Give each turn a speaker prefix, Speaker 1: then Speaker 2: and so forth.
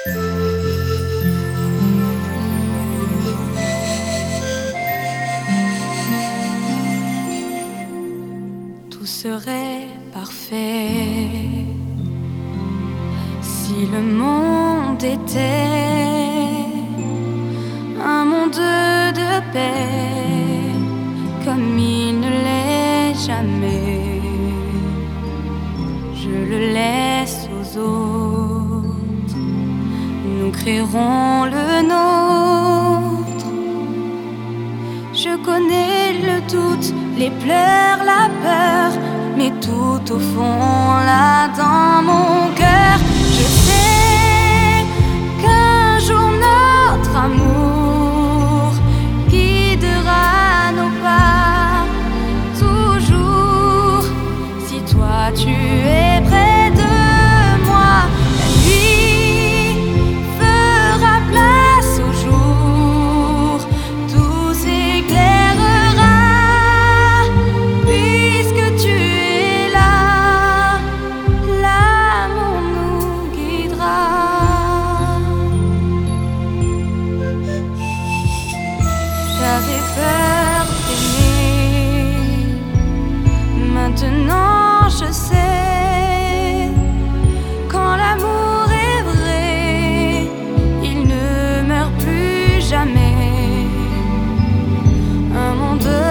Speaker 1: Tout serait parfait si le monde était un monde de paix, comme il ne l'est jamais. Je le laisse aux autres, nous créerons le nôtre. Je connais le doute, les pleurs, la peur, mais tout au fond, là dans mon cœur, je sais qu'un jour notre amour guidera nos pas. Toujours, si toi tu es près de moi, la nuit fera place au jour, tout s'éclairera, puisque tu es là, l'amour nous guidera. J'avais peur d'aimer, maintenant je sais, quand l'amour est vrai, il ne meurt plus jamais. Un monde